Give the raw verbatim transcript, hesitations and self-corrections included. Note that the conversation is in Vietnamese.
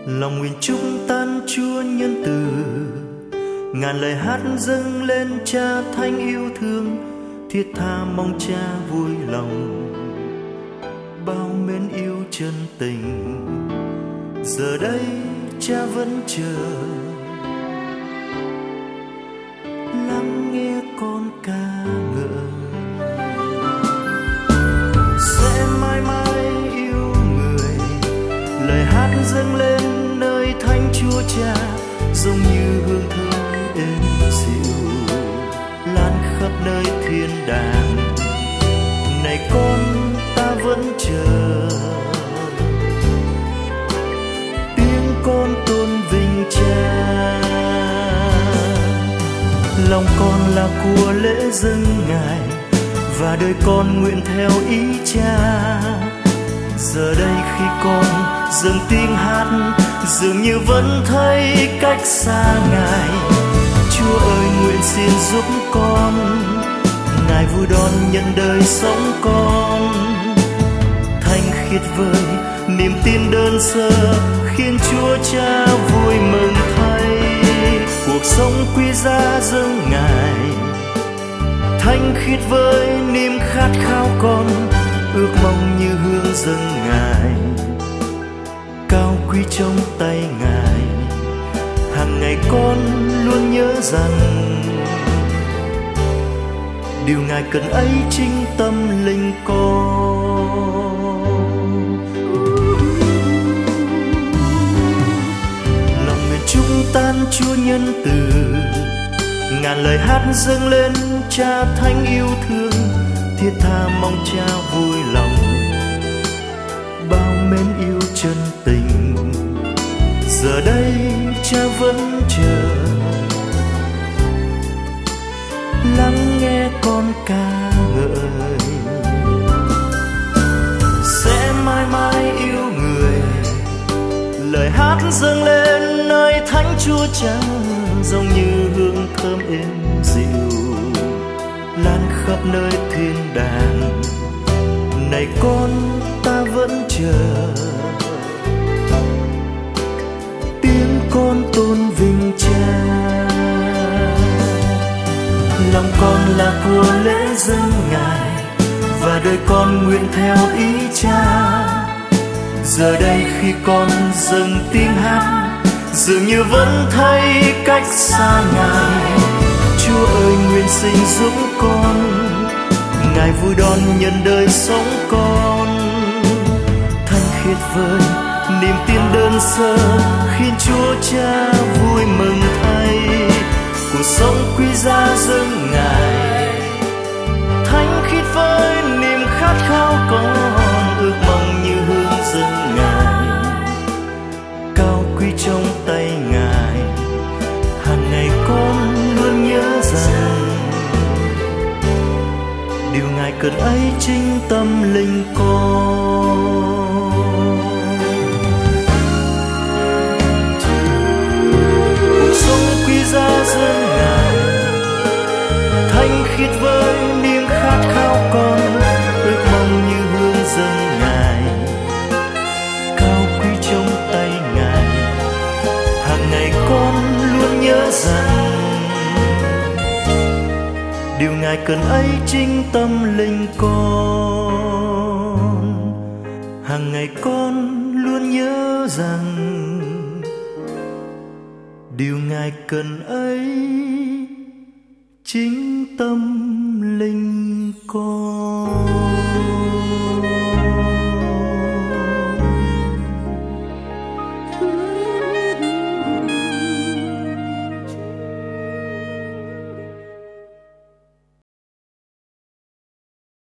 Lòng nguyện chúc tan Chúa nhân từ, ngàn lời hát dâng lên Cha thánh yêu thương, thiết tha mong Cha vui lòng bao mến yêu chân tình. Giờ đây Cha vẫn chờ lắng nghe con ca ngợi, sẽ mãi mãi yêu người. Lời hát dâng lên nơi thánh Chúa Cha, giống như hương thơm êm dịu lan khắp nơi thiên đàng. Này con, ta vẫn chờ tiếng con tôn vinh Cha. Lòng con là của lễ dâng Ngài, và đời con nguyện theo ý Cha. Giờ đây khi con dâng tiếng hát, dường như vẫn thấy cách xa Ngài. Chúa ơi, nguyện xin giúp con, Ngài vui đón nhân đời sống con. Thanh khiết vời niềm tin đơn sơ, khiến Chúa Cha vui mừng thay. Cuộc sống quý giá dâng Ngài, thanh khiết với niềm khát khao con, ước mong như hương dâng Ngài, cao quý trong tay Ngài. Hàng ngày con luôn nhớ rằng điều Ngài cần ấy chính tâm linh con. Lòng nguyện chúc tan Chúa nhân từ, ngàn lời hát dâng lên Cha thánh yêu thương, thiết tha mong Cha vui lòng bao mến yêu chân tình. Giờ đây Cha vẫn chờ lắng nghe con ca ngợi, sẽ mãi mãi yêu người. Lời hát dâng lên nơi thánh Chúa Cha, giống như hương thơm êm dịu lan khắp nơi thiên đàng. Này con, ta vẫn chờ tiếng con tôn vinh Cha. Lòng con là của lễ dâng Ngài, và đời con nguyện theo ý Cha. Giờ đây khi con dâng tiếng hát, dường như vẫn thấy cách xa Ngài. Chúa ơi, nguyện xin giúp con, Ngài vui đón nhân đời sống con. Thanh khiết vời niềm tin đơn sơ, khiến Chúa Cha vui mừng thay. Cuộc sống quý giá dâng Ngài, thanh khiết với niềm khát khao con, ước mong như hương dâng Ngài, cao quý trong tay Ngài. Hàng ngày con luôn nhớ rằng điều Ngài cần ấy chính tâm linh con. Cuộc sống quý giá dâng Ngài, thanh khiết với niềm khát khao con, ước mong như hương dâng Ngài, cao quý trong tay Ngài. Hàng ngày con luôn nhớ rằng điều Ngài cần ấy chính tâm linh con. Hàng ngày con luôn nhớ rằng điều Ngài cần ấy chính tâm